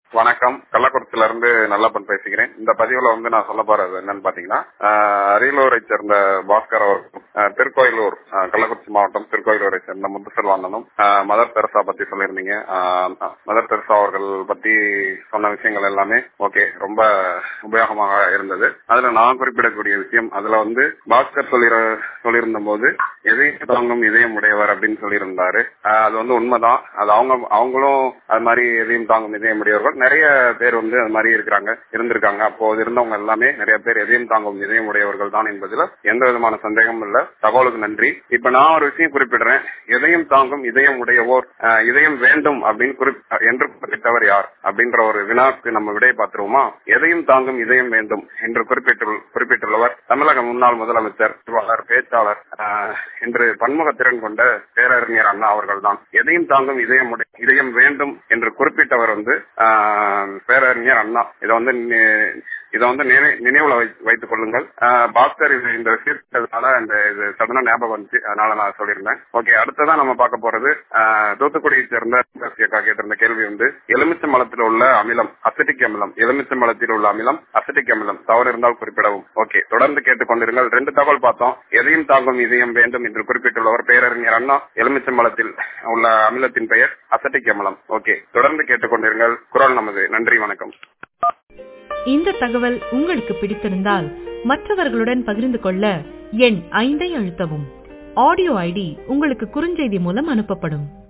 வணக்கம். கள்ளக்குறிச்சியில இருந்து நல்லப்பன் பேசுகிறேன். இந்த பதிவுல நான் சொல்ல போறது என்னன்னு பாத்தீங்கன்னா, அரியலூரை சேர்ந்த பாஸ்கர் அவர்களும், திருக்கோயிலூர் கள்ளக்குறிச்சி மாவட்டம் திருக்கோயிலூரை சேர்ந்த முத்துசெல்வானனும் மதர் தெரசா பத்தி சொல்லியிருந்தீங்க. மதர் தெரசா அவர்கள் பத்தி சொன்ன விஷயங்கள் எல்லாமே ஓகே, ரொம்ப உபயோகமாக இருந்தது. அதுல நான் குறிப்பிடக்கூடிய விஷயம், அதுல பாஸ்கர் சொல்லியிருந்த போது எதையும் தாங்கும் இதயம் உடையவர் அப்படின்னு சொல்லியிருந்தாரு. அது உண்மைதான். அது அவங்களும் அது மாதிரி எதையும் தாங்கும் இதயம் உடையவர்கள் நிறைய பேர் அது மாதிரி இருந்திருக்காங்க. அப்போது இருந்தவங்க எல்லாமே நிறைய பேர் எதையும் தாங்கும் இதயம் உடையவர்கள் தான் என்பதுல எந்த விதமான சந்தேகமும் இல்ல. தகவலுக்கு நன்றி. இப்ப நான் ஒரு விஷயம் குறிப்பிடுறேன். எதையும் தாங்கும் இதயம் உடையவோர், இதயம் வேண்டும் என்று குறிப்பிட்டவர் யார் அப்படின்ற ஒரு வினாக்கு நம்ம விடையை பார்த்துருவோமா? எதையும் தாங்கும் இதயம் வேண்டும் என்று குறிப்பிட்டுள்ளவர் தமிழக முன்னாள் முதலமைச்சர், பேச்சாளர் என்று பன்முகத்திறன் கொண்ட பேரறிஞர் அண்ணா அவர்கள் தான். எதையும் தாங்கும் இதயம் வேண்டும் என்று குறிப்பிட்டவர் பேரறிஞர் அண்ணா. இதை நினைவுல வைத்துக் கொள்ளுங்கள். பாஸ்கர் இந்த விஷயத்தினால இது சடனா ஞாபகம் வந்துச்சு, அதனால நான் சொல்லியிருந்தேன். ஓகே, அடுத்ததான் நம்ம பார்க்க போறது தூத்துக்குடியை சேர்ந்த கேட்டிருந்த கேள்வி எலுமிச்சம்பழத்தில் உள்ள அமிலம் அசிட்டிக் அமிலம். எலுமிச்சம்பழத்தில் உள்ள அமிலம் அசிட்டிக் அமிலம். தவறு இருந்தால் குறிப்பிடவும். ஓகே, தொடர்ந்து கேட்டுக்கொண்டிருங்கள். 2 தகவல் பார்த்தோம். எதையும் தாங்கும் இதயம் வேண்டும் என்று குறிப்பிட்டுள்ளவர் பேரறிஞர் அண்ணா. எலுமிச்சம்பழத்தில் உள்ள அமிலத்தின் பெயர் அசிட்டிக் அமிலம். ஓகே, தொடர்ந்து கேட்டுக்கொண்டிருங்கள். குரல் நமது. நன்றி, வணக்கம். இந்த தகவல் உங்களுக்கு பிடித்திருந்தால் மற்றவர்களுடன் பகிர்ந்து கொள்ள எண் 5 அழுத்தவும். ஆடியோ ஐடி உங்களுக்கு குறுஞ்செய்தி மூலம் அனுப்பப்படும்.